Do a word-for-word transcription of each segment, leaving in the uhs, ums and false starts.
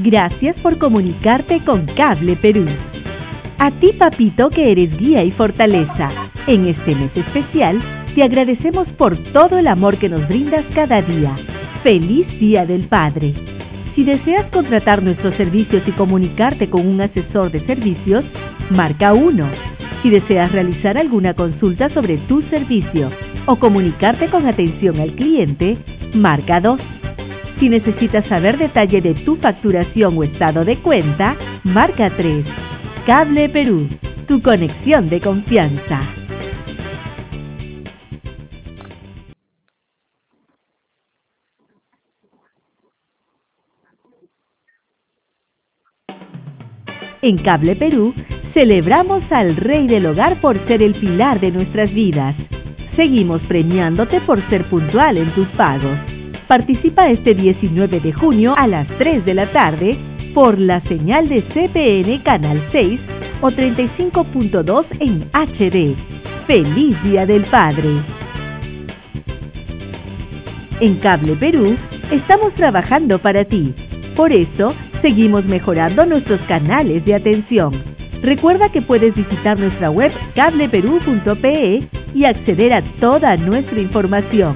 Gracias por comunicarte con Cable Perú. A ti, papito, que eres guía y fortaleza. En este mes especial, te agradecemos por todo el amor que nos brindas cada día. ¡Feliz Día del Padre! Si deseas contratar nuestros servicios y comunicarte con un asesor de servicios, marca uno. Si deseas realizar alguna consulta sobre tu servicio o comunicarte con atención al cliente, marca dos. Si necesitas saber detalle de tu facturación o estado de cuenta, marca tres. Cable Perú, tu conexión de confianza. En Cable Perú, celebramos al Rey del Hogar por ser el pilar de nuestras vidas. Seguimos premiándote por ser puntual en tus pagos. Participa este diecinueve de junio a las tres de la tarde por la señal de C P N Canal seis o treinta y cinco punto dos en H D. ¡Feliz Día del Padre! En Cable Perú, estamos trabajando para ti. Por eso, seguimos mejorando nuestros canales de atención. Recuerda que puedes visitar nuestra web cable perú punto pe y acceder a toda nuestra información.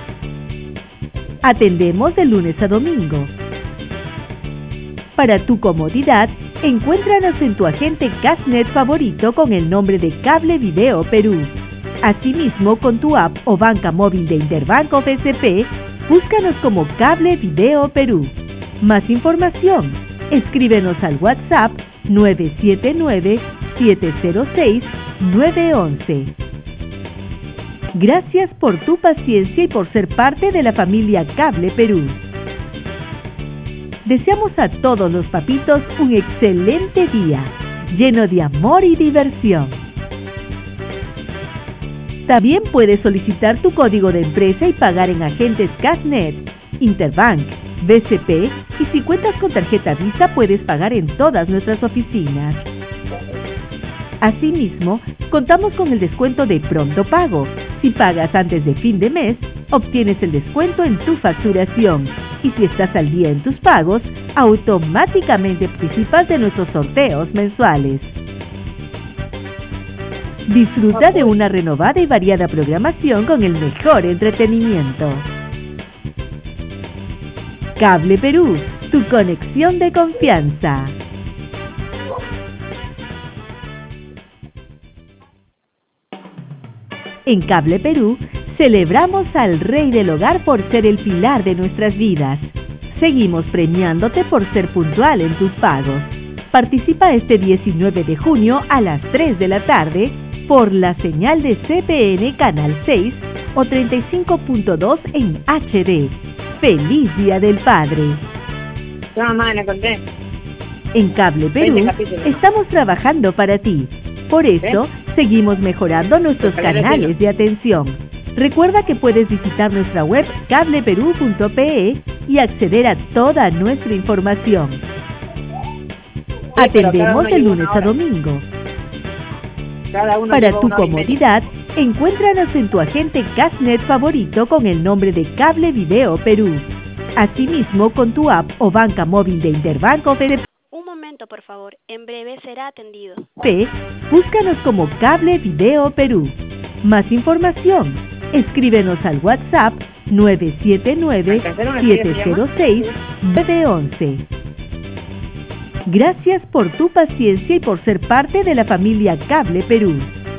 Atendemos de lunes a domingo. Para tu comodidad, encuéntranos en tu agente Cashnet favorito con el nombre de Cable Video Perú. Asimismo, con tu app o banca móvil de Interbanco B C P, búscanos como Cable Video Perú. Más información, escríbenos al WhatsApp nueve siete nueve, siete cero seis, nueve uno uno. Gracias por tu paciencia y por ser parte de la familia Cable Perú. Deseamos a todos los papitos un excelente día, lleno de amor y diversión. También puedes solicitar tu código de empresa y pagar en agentes Cashnet, Interbank, B C P y si cuentas con tarjeta Visa puedes pagar en todas nuestras oficinas. Asimismo, contamos con el descuento de Pronto Pago. Si pagas antes de fin de mes, obtienes el descuento en tu facturación. Y si estás al día en tus pagos, automáticamente participas de nuestros sorteos mensuales. Disfruta de una renovada y variada programación con el mejor entretenimiento. Cable Perú, tu conexión de confianza. En Cable Perú, celebramos al Rey del Hogar por ser el pilar de nuestras vidas. Seguimos premiándote por ser puntual en tus pagos. Participa este diecinueve de junio a las tres de la tarde por la señal de C P N Canal seis o treinta y cinco punto dos en H D. ¡Feliz Día del Padre! No, mamá, le conté. En Cable Perú, estamos trabajando para ti. Por eso, seguimos mejorando nuestros canales de atención. Recuerda que puedes visitar nuestra web cable perú punto pe y acceder a toda nuestra información. Atendemos de lunes a domingo. Para tu comodidad, encuéntranos en tu agente Cashnet favorito con el nombre de Cable Video Perú. Asimismo, con tu app o banca móvil de Interbanco B C P. Un momento, por favor. En breve será atendido. P, búscanos como Cable Video Perú. Más información, escríbenos al WhatsApp nueve siete nueve, siete cero seis, nueve uno uno. Gracias por tu paciencia y por ser parte de la familia Cable Perú.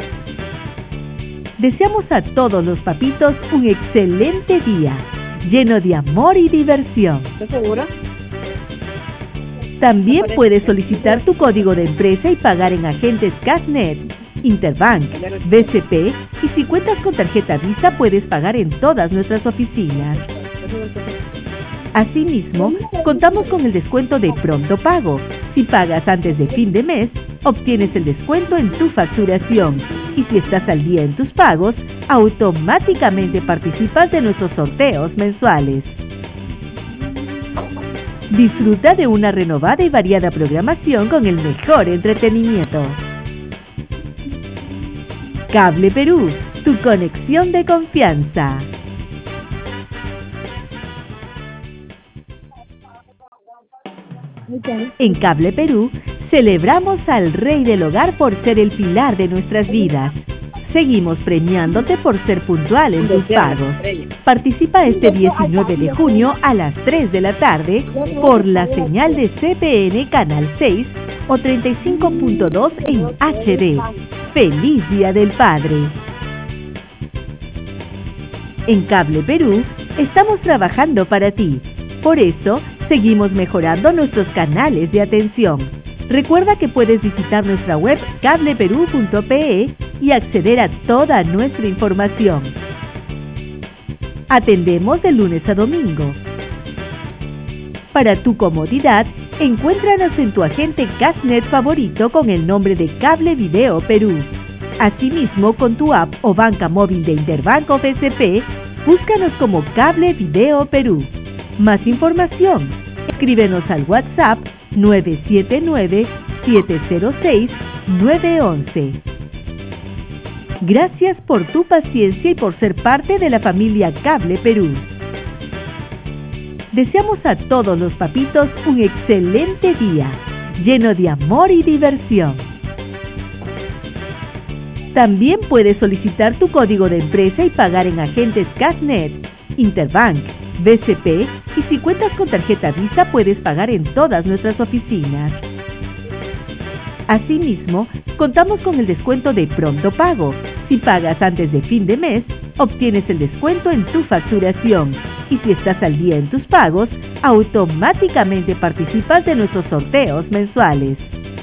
Deseamos a todos los papitos un excelente día, lleno de amor y diversión. ¿Estás seguro? También puedes solicitar tu código de empresa y pagar en agentes Cashnet, Interbank, B C P y si cuentas con tarjeta Visa puedes pagar en todas nuestras oficinas. Asimismo, contamos con el descuento de Pronto Pago. Si pagas antes de fin de mes, obtienes el descuento en tu facturación. Y si estás al día en tus pagos, automáticamente participas de nuestros sorteos mensuales. Disfruta de una renovada y variada programación con el mejor entretenimiento. Cable Perú, tu conexión de confianza. En Cable Perú, celebramos al Rey del Hogar por ser el pilar de nuestras vidas. Seguimos premiándote por ser puntual en tus pagos. Participa este diecinueve de junio a las tres de la tarde por la señal de C P N Canal seis o treinta y cinco punto dos en H D. ¡Feliz Día del Padre! En Cable Perú, estamos trabajando para ti. Por eso, seguimos mejorando nuestros canales de atención. Recuerda que puedes visitar nuestra web cable perú punto pe y acceder a toda nuestra información. Atendemos de lunes a domingo. Para tu comodidad, encuéntranos en tu agente Cashnet favorito con el nombre de Cable Video Perú. Asimismo, con tu app o banca móvil de Interbanco B C P, búscanos como Cable Video Perú. Más información, escríbenos al WhatsApp nueve siete nueve, siete cero seis, nueve uno uno. Gracias por tu paciencia y por ser parte de la familia Cable Perú. Deseamos a todos los papitos un excelente día, lleno de amor y diversión. También puedes solicitar tu código de empresa y pagar en agentes Cashnet, Interbank, B C P y si cuentas con tarjeta Visa puedes pagar en todas nuestras oficinas. Asimismo, contamos con el descuento de Pronto Pago. Si pagas antes de fin de mes, obtienes el descuento en tu facturación. Y si estás al día en tus pagos, automáticamente participas de nuestros sorteos mensuales.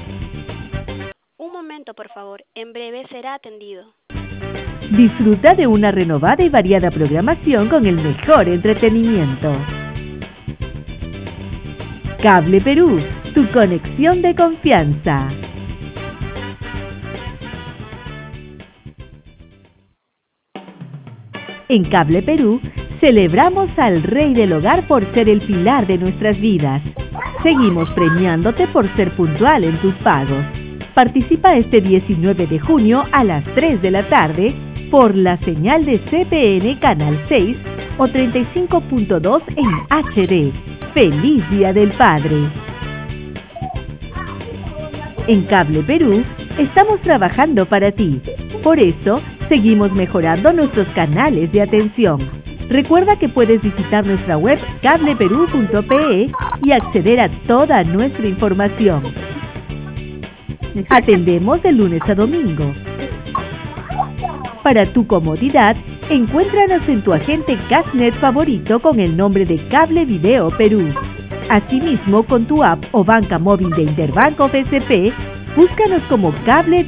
Un momento, por favor. En breve será atendido. Disfruta de una renovada y variada programación con el mejor entretenimiento. Cable Perú, tu conexión de confianza. En Cable Perú, celebramos al Rey del Hogar por ser el pilar de nuestras vidas. Seguimos premiándote por ser puntual en tus pagos. Participa este diecinueve de junio a las tres de la tarde por la señal de C P N Canal seis o treinta y cinco punto dos en H D. ¡Feliz Día del Padre! En Cable Perú, estamos trabajando para ti. Por eso, seguimos mejorando nuestros canales de atención. Recuerda que puedes visitar nuestra web cable perú punto pe y acceder a toda nuestra información. Atendemos de lunes a domingo. Para tu comodidad, encuéntranos en tu agente Cashnet favorito con el nombre de Cable Video Perú. Asimismo, con tu app o banca móvil de Interbanco B C P, búscanos como Cable